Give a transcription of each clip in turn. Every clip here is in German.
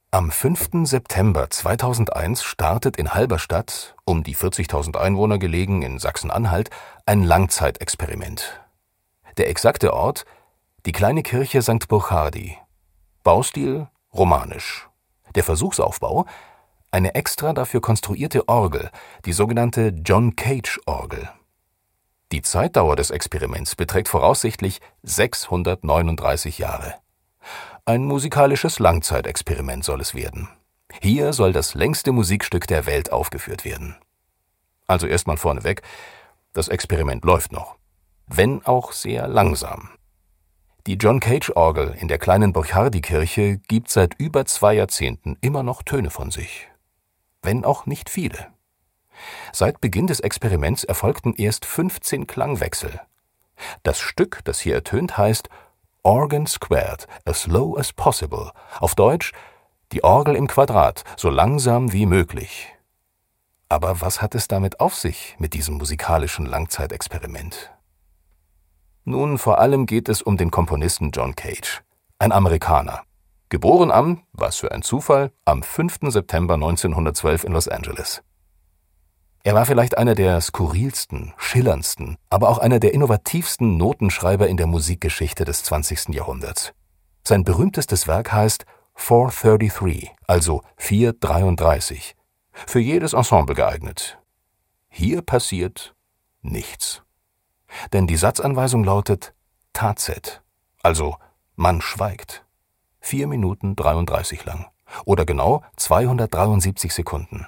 Am 5. September 2001 startet in Halberstadt, um die 40.000 Einwohner gelegen in Sachsen-Anhalt, ein Langzeitexperiment. Der exakte Ort: die kleine Kirche St. Burchardi. Baustil: romanisch. Der Versuchsaufbau: eine extra dafür konstruierte Orgel, die sogenannte John Cage-Orgel. Die Zeitdauer des Experiments beträgt voraussichtlich 639 Jahre. Ein musikalisches Langzeitexperiment soll es werden. Hier soll das längste Musikstück der Welt aufgeführt werden. Also erstmal vorneweg: das Experiment läuft noch, wenn auch sehr langsam. Die John Cage-Orgel in der kleinen Burchardi-Kirche gibt seit über 2 Jahrzehnten immer noch Töne von sich. Wenn auch nicht viele. Seit Beginn des Experiments erfolgten erst 15 Klangwechsel. Das Stück, das hier ertönt, heißt Organ Squared, as slow as possible. Auf Deutsch: die Orgel im Quadrat, so langsam wie möglich. Aber was hat es damit auf sich mit diesem musikalischen Langzeitexperiment? Nun, vor allem geht es um den Komponisten John Cage, ein Amerikaner. Geboren am, was für ein Zufall, am 5. September 1912 in Los Angeles. Er war vielleicht einer der skurrilsten, schillerndsten, aber auch einer der innovativsten Notenschreiber in der Musikgeschichte des 20. Jahrhunderts. Sein berühmtestes Werk heißt 433, also 433, für jedes Ensemble geeignet. Hier passiert nichts. Denn die Satzanweisung lautet Tazet, also man schweigt. 4 Minuten 33 lang, oder genau 273 Sekunden.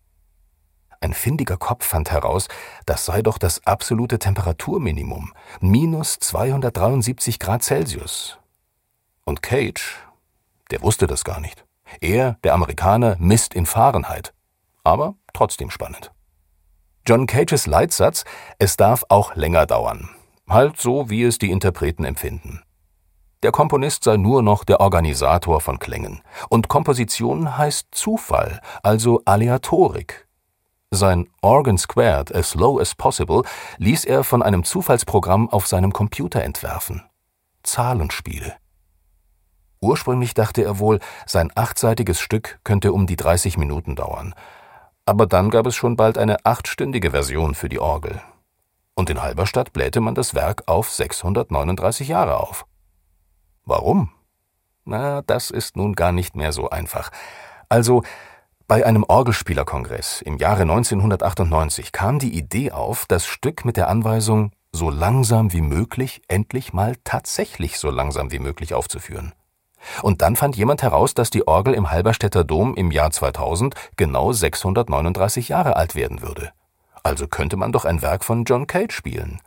Ein findiger Kopf fand heraus, das sei doch das absolute Temperaturminimum, minus 273 Grad Celsius. Und Cage, der wusste das gar nicht. Er, der Amerikaner, misst in Fahrenheit. Aber trotzdem spannend. John Cages Leitsatz: es darf auch länger dauern. Halt so, wie es die Interpreten empfinden. Der Komponist sei nur noch der Organisator von Klängen. Und Komposition heißt Zufall, also Aleatorik. Sein Organ Squared, as slow as possible, ließ er von einem Zufallsprogramm auf seinem Computer entwerfen. Zahlenspiele. Ursprünglich dachte er wohl, sein 8-seitiges Stück könnte um die 30 Minuten dauern. Aber dann gab es schon bald eine 8-stündige Version für die Orgel. Und in Halberstadt blähte man das Werk auf 639 Jahre auf. Warum? Na, das ist nun gar nicht mehr so einfach. Also, bei einem Orgelspielerkongress im Jahre 1998 kam die Idee auf, das Stück mit der Anweisung so langsam wie möglich endlich mal tatsächlich so langsam wie möglich aufzuführen. Und dann fand jemand heraus, dass die Orgel im Halberstädter Dom im Jahr 2000 genau 639 Jahre alt werden würde. Also könnte man doch ein Werk von John Cage spielen.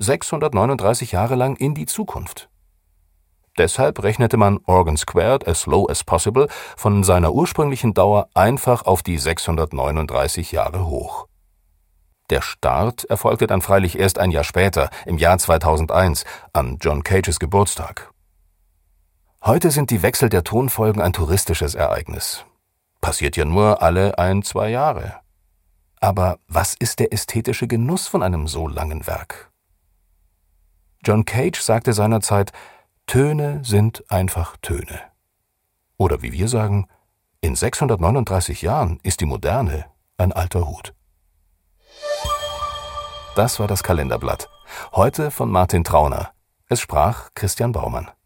639 Jahre lang in die Zukunft. Deshalb rechnete man Organ Squared, as slow as possible, von seiner ursprünglichen Dauer einfach auf die 639 Jahre hoch. Der Start erfolgte dann freilich erst ein Jahr später, im Jahr 2001, an John Cages Geburtstag. Heute sind die Wechsel der Tonfolgen ein touristisches Ereignis. Passiert ja nur alle 1-2 Jahre. Aber was ist der ästhetische Genuss von einem so langen Werk? John Cage sagte seinerzeit: Töne sind einfach Töne. Oder wie wir sagen: in 639 Jahren ist die Moderne ein alter Hut. Das war das Kalenderblatt. Heute von Martin Trauner. Es sprach Christian Baumann.